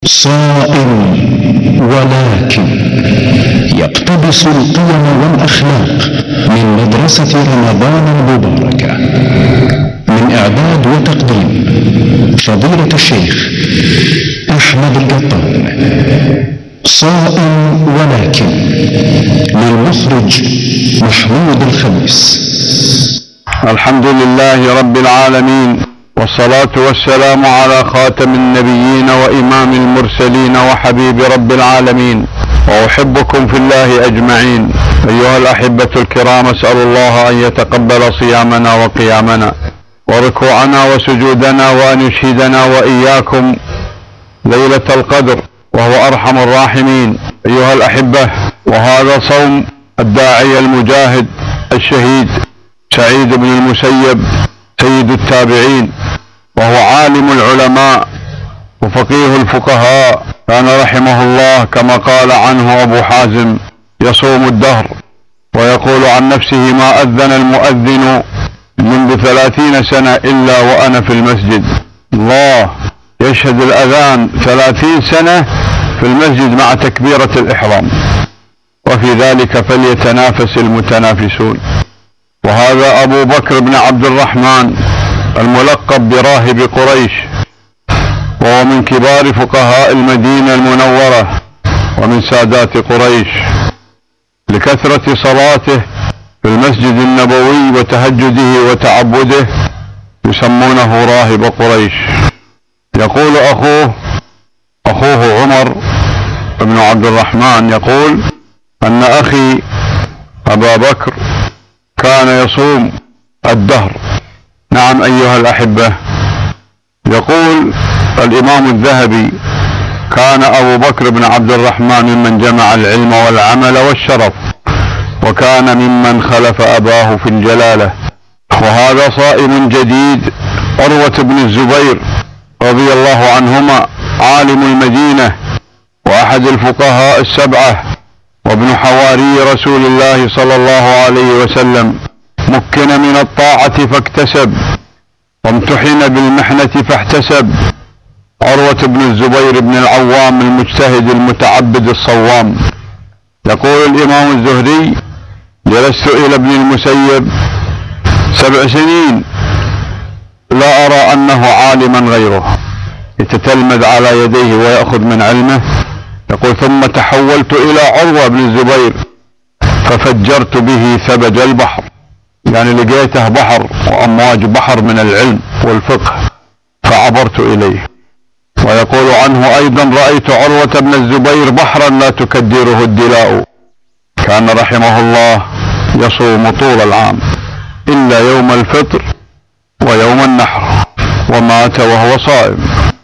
صائم ولكن يقتبس القيم والأخلاق من مدرسة رمضان المباركة. من إعداد وتقديم فضيلة الشيخ أحمد القطان. صائم ولكن للمخرج محمود الخميس. الحمد لله رب العالمين، والصلاة والسلام على خاتم النبيين وإمام المرسلين وحبيب رب العالمين، وأحبكم في الله أجمعين. أيها الأحبة الكرام، أسأل الله أن يتقبل صيامنا وقيامنا وركوعنا وسجودنا، وأن يشهدنا وإياكم ليلة القدر وهو أرحم الراحمين. أيها الأحبة، وهذا صوم الداعية المجاهد الشهيد سعيد بن المسيب سيد التابعين، وهو عالم العلماء وفقيه الفقهاء، كان رحمه الله كما قال عنه أبو حازم يصوم الدهر، ويقول عن نفسه: ما أذن المؤذن منذ 30 سنة إلا وأنا في المسجد. الله يشهد الأذان 30 سنة في المسجد مع تكبيرة الإحرام، وفي ذلك فليتنافس المتنافسون. وهذا أبو بكر بن عبد الرحمن الملقب براهب قريش، وهو من كبار فقهاء المدينة المنورة ومن سادات قريش، لكثرة صلاته في المسجد النبوي وتهجده وتعبده يسمونه راهب قريش. يقول أخوه عمر بن عبد الرحمن يقول أن أخي أبا بكر كان يصوم الدهر. نعم أيها الأحبة، يقول الإمام الذهبي: كان أبو بكر بن عبد الرحمن ممن جمع العلم والعمل والشرف، وكان ممن خلف أباه في الجلالة. وهذا صائم جديد عروة بن الزبير رضي الله عنهما، عالم المدينة وأحد الفقهاء السبعة، وابن حواري رسول الله صلى الله عليه وسلم، مكن من الطاعة فاكتسب، وامتحن بالمحنة فاحتسب. عروة بن الزبير بن العوام المجتهد المتعبد الصوام. يقول الإمام الزهري: جلست إلى ابن المسيب 7 سنين لا أرى أنه عالما غيره، يتتلمذ على يديه ويأخذ من علمه. يقول: ثم تحولت إلى عروة بن الزبير ففجرت به ثبج البحر، يعني لقيته بحر وأمواج بحر من العلم والفقه فعبرت إليه. ويقول عنه أيضا: رأيت عروة بن الزبير بحرا لا تكدره الدلاء. كان رحمه الله يصوم طول العام إلا يوم الفطر ويوم النحر، ومات وهو صائم.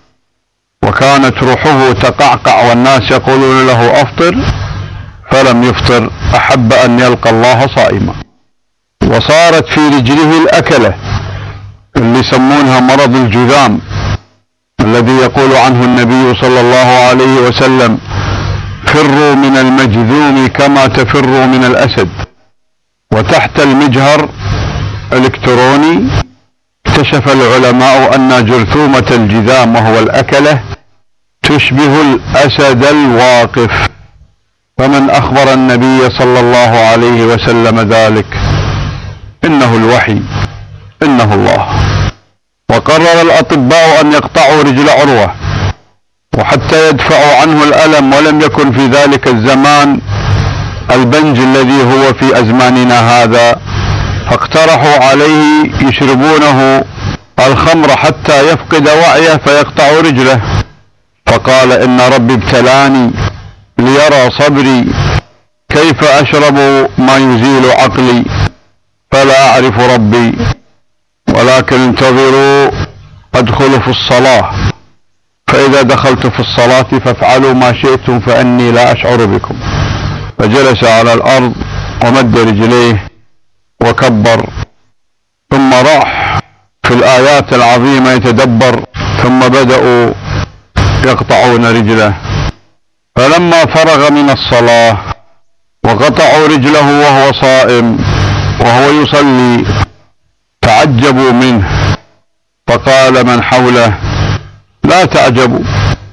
وكانت روحه تقعقع والناس يقولون له: أفطر، فلم يفطر، أحب أن يلقى الله صائما. وصارت في رجله الأكلة اللي يسمونها مرض الجذام، الذي يقول عنه النبي صلى الله عليه وسلم: فروا من المجذوم كما تفروا من الأسد. وتحت المجهر الإلكتروني اكتشف العلماء أن جرثومة الجذام وهو الأكلة تشبه الأسد الواقف. ومن أخبر النبي صلى الله عليه وسلم ذلك؟ إنه الوحي، إنه الله. وقرر الأطباء أن يقطعوا رجل عروة وحتى يدفعوا عنه الألم، ولم يكن في ذلك الزمان البنج الذي هو في أزماننا هذا، فاقترحوا عليه يشربونه الخمر حتى يفقد وعيه فيقطعوا رجله، فقال: إن ربي ابتلاني ليرى صبري، كيف أشرب ما يزيل عقلي، فلا أعرف ربي، ولكن انتظروا أدخل في الصلاة، فإذا دخلت في الصلاة فافعلوا ما شئتم فإني لا أشعر بكم. فجلس على الأرض ومد رجليه وكبر، ثم راح في الآيات العظيمة يتدبر، ثم بدأوا يقطعون رجله. فلما فرغ من الصلاة وقطعوا رجله وهو صائم وهو يصلي تعجبوا منه، فقال من حوله: لا تعجبوا،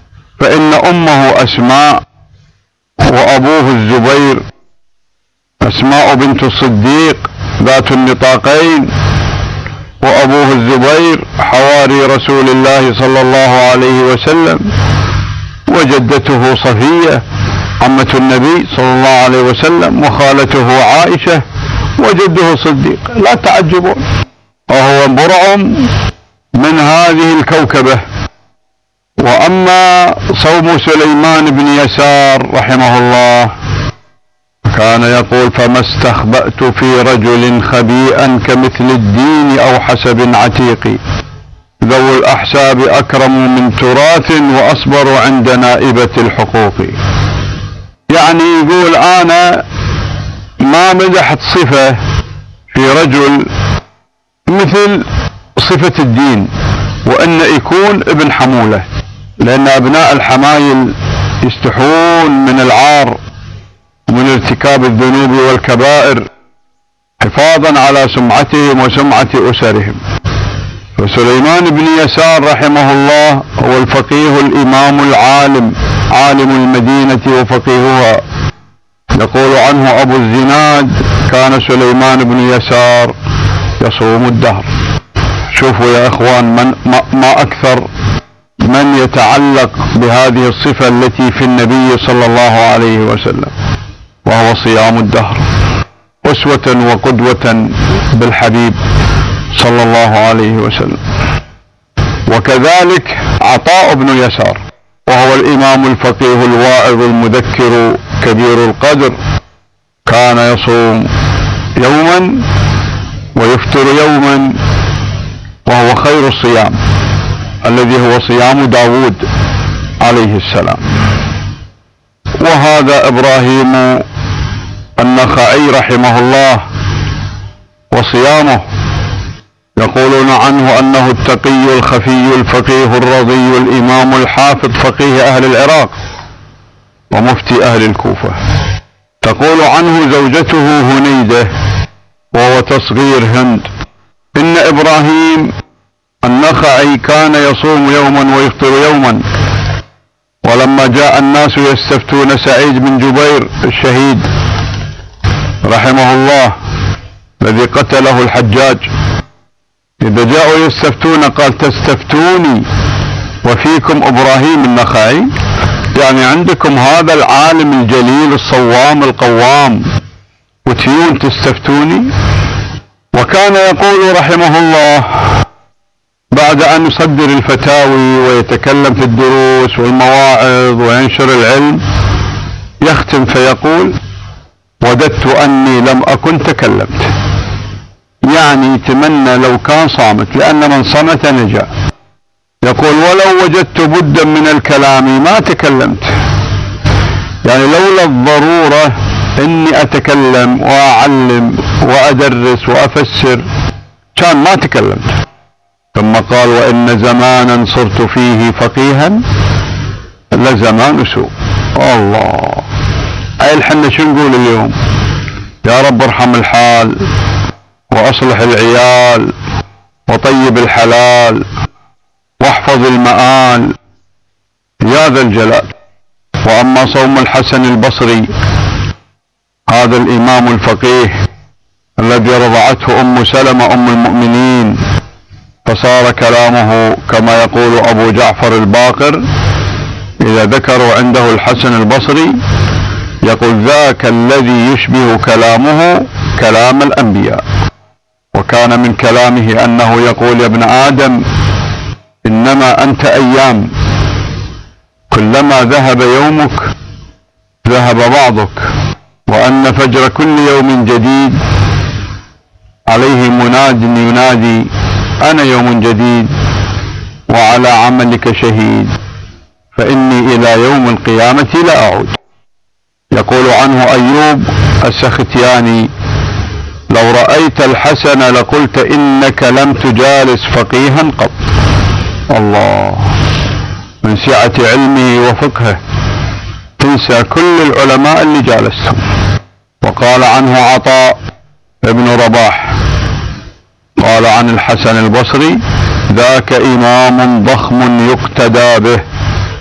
فإن أمه أسماء وأبوه الزبير، أسماء بنت الصديق ذات النطاقين، وأبوه الزبير حواري رسول الله صلى الله عليه وسلم، وجدته صفية عمة النبي صلى الله عليه وسلم، وخالته عائشة، وجده صديق. لا تعجبون، وهو برع من هذه الكوكبة. وأما صوم سليمان بن يسار رحمه الله كان يقول: فما استخبأت في رجل خبيئا كمثل الدين أو حسب عتيق، ذو الأحساب أكرم من تراث وأصبر عند نائبة الحقوق. يعني يقول أنا ما مدحت صفة في رجل مثل صفة الدين، وأن يكون ابن حمولة، لأن أبناء الحمايل يستحون من العار ومن ارتكاب الذنوب والكبائر حفاظا على سمعتهم وسمعة أسرهم. فسليمان بن يسار رحمه الله هو الفقيه الإمام العالم، عالم المدينة وفقيهها. يقول عنه أبو الزناد: كان سليمان بن يسار يصوم الدهر. شوفوا يا إخوان ما أكثر من يتعلق بهذه الصفة التي في النبي صلى الله عليه وسلم، وهو صيام الدهر، أسوة وقدوة بالحبيب صلى الله عليه وسلم. وكذلك عطاء بن يسار، وهو الإمام الفقيه الواعظ المذكر كبير القدر، كان يصوم يوما ويفطر يوما، وهو خير الصيام الذي هو صيام داود عليه السلام. وهذا إبراهيم النخعي رحمه الله وصيامه، يقولون عنه أنه التقي الخفي الفقيه الرضي الإمام الحافظ فقيه أهل العراق ومفتي أهل الكوفة. تقول عنه زوجته هنيدة وهو تصغير هند: إن إبراهيم النخعي كان يصوم يوما ويفطر يوما، ولما جاء الناس يستفتون سعيد بن جبير الشهيد رحمه الله الذي قتله الحجاج، إذا جاءوا يستفتون قال: تستفتوني وفيكم إبراهيم النخعي؟ يعني عندكم هذا العالم الجليل الصوام القوام وتيون تستفتوني؟ وكان يقول رحمه الله بعد أن يصدر الفتاوي ويتكلم في الدروس والمواعظ وينشر العلم، يختم فيقول: وددت أني لم أكن تكلمت. يعني يتمنى لو كان صامت، لأن من صمت نجا. يقول: ولو وجدت بدا من الكلام ما تكلمت. يعني لولا الضرورة إني أتكلم وأعلم وأدرس وأفسر كان ما تكلمت. ثم قال: وإن زمانا صرت فيه فقيها لزمان سوء. الله، أي الحنا شو نقول اليوم؟ يا رب ارحم الحال وأصلح العيال وطيب الحلال واحفظ المآل يا ذا الجلال. وأما صوم الحسن البصري، هذا الإمام الفقيه الذي رضعته أم سلمة أم المؤمنين، فصار كلامه كما يقول أبو جعفر الباقر إذا ذكروا عنده الحسن البصري يقول: ذاك الذي يشبه كلامه كلام الأنبياء. وكان من كلامه أنه يقول: يا ابن آدم إنما أنت أيام، كلما ذهب يومك ذهب بعضك، وأن فجر كل يوم جديد عليه مناد ينادي: أنا يوم جديد وعلى عملك شهيد، فإني إلى يوم القيامة لا أعود. يقول عنه أيوب السختياني: لو رأيت الحسن لقلت إنك لم تجالس فقيها قط. الله، من سعة علمه وفقهه تنسى كل العلماء اللي جالستهم. وقال عنه عطاء ابن رباح قال عن الحسن البصري: ذاك إمام ضخم يقتدى به،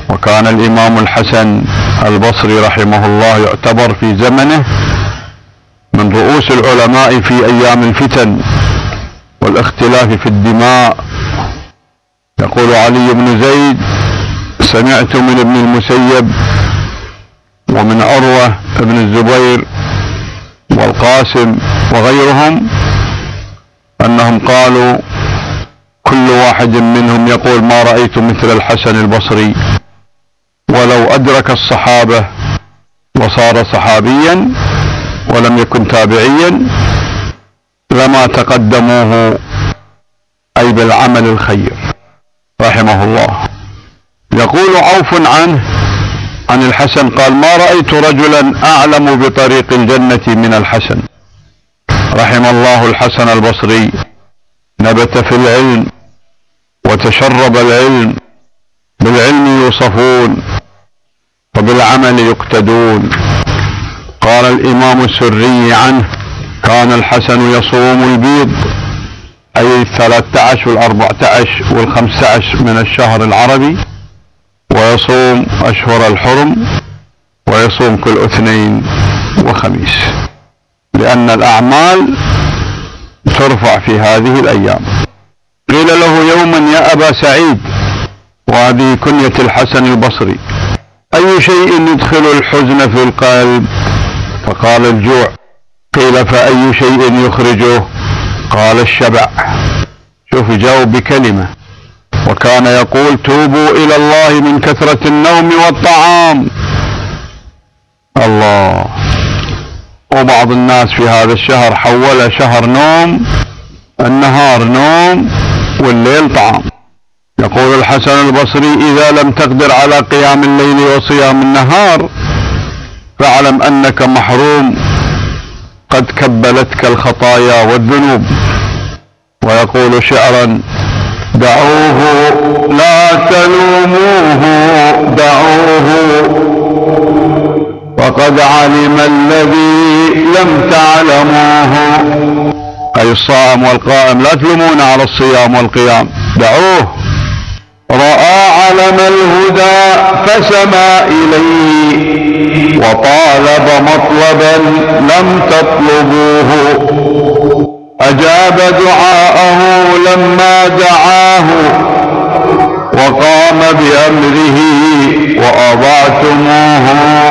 وكان الإمام الحسن البصري رحمه الله يعتبر في زمنه من رؤوس العلماء في أيام الفتن والاختلاف في الدماء. يقول علي بن زيد: سمعت من ابن المسيب ومن عروة بن الزبير والقاسم وغيرهم أنهم قالوا كل واحد منهم يقول: ما رأيت مثل الحسن البصري، ولو أدرك الصحابة وصار صحابيا ولم يكن تابعيا لما تقدموه، أي بالعمل الخير، رحمه الله. يقول عوف عنه عن الحسن قال: ما رأيت رجلا أعلم بطريق الجنة من الحسن. رحم الله الحسن البصري، نبت في العلم وتشرب العلم، بالعلم يوصفون وبالعمل يقتدون. قال الإمام السري عنه: كان الحسن يصوم البيض، أي 13 وال14 وال15 من الشهر العربي، ويصوم أشهر الحرم، ويصوم كل اثنين وخميس، لأن الأعمال ترفع في هذه الأيام. قيل له يوما: يا أبا سعيد، وهذه كنية الحسن البصري، أي شيء يدخل الحزن في القلب؟ فقال: الجوع. قيل: فأي شيء يخرجه؟ قال: الشبع. شوف، جاوب بكلمة. وكان يقول: توبوا إلى الله من كثرة النوم والطعام. الله. وبعض الناس في هذا الشهر حول شهر نوم، النهار نوم والليل طعام. يقول الحسن البصري: إذا لم تقدر على قيام الليل وصيام النهار فاعلم أنك محروم، قد كبلتك الخطايا والذنوب. ويقول شعرا: دعوه لا تلوموه، دعوه وقد علم الذي لم تعلموه. أي الصائم والقائم لا تلومون على الصيام والقيام، دعوه. رأى علم الهدى فسمى إليه، وطالب مطلبا لم تطلبوه، أجاب دعاءه لما دعاه، وقام بأمره وأضعتموه.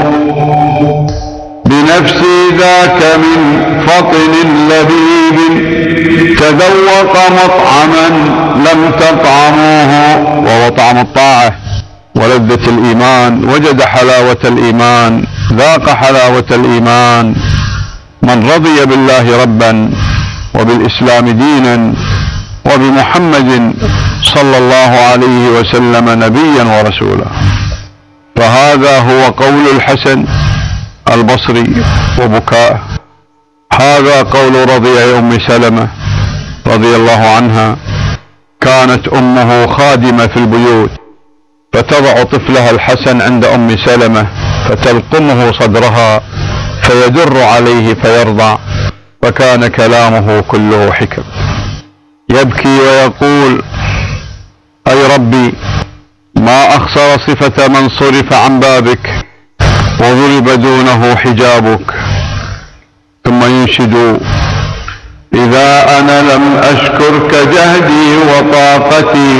بنفسي ذاك من فطن لبيب، تذوق مطعما لم تطعموه. وهو طعم الطاعة ولذة الإيمان، وجد حلاوة الإيمان، ذاق حلاوة الإيمان. من رضي بالله ربا وبالإسلام دينا وبمحمد صلى الله عليه وسلم نبيا ورسولا. فهذا هو قول الحسن البصري وبكاءه. هذا قول رضيع أم سلمة رضي الله عنها. كانت أمه خادمة في البيوت، فتضع طفلها الحسن عند أم سلمة، فتلقمه صدرها فيدر عليه فيرضع، فكان كلامه كله حكم. يبكي ويقول: أي ربي، ما أخسر صفة من صرف عن بابك وضرب دونه حجابك. ثم ينشد: إذا أنا لم أشكرك جهدي وطاقتي،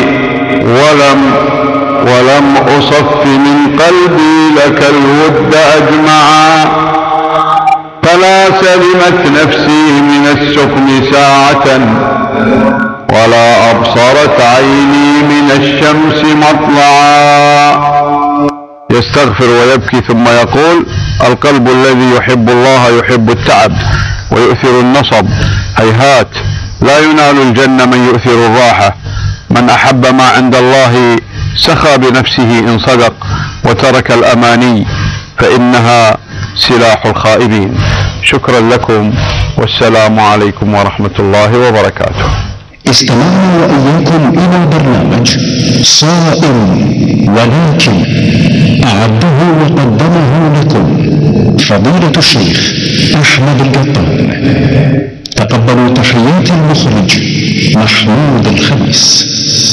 ولم أصف من قلبي لك الود أجمعا، فلا سلمت نفسي من السقم ساعة، ولا أبصرت عيني من الشمس مطلعا. يستغفر ويبكي ثم يقول: القلب الذي يحب الله يحب التعب ويؤثر النصب، هيهات لا ينال الجنة من يؤثر الراحة. من أحب ما عند الله سخى بنفسه إن صدق، وترك الأماني فإنها سلاح الخائبين. شكرا لكم، والسلام عليكم ورحمة الله وبركاته. استمعنا وإياكم إلى برنامج صائم ولكن، أعده وقدمه لكم فضيلة الشيخ أحمد القطان. تقبلوا تحيات المخرج محمود الخميس.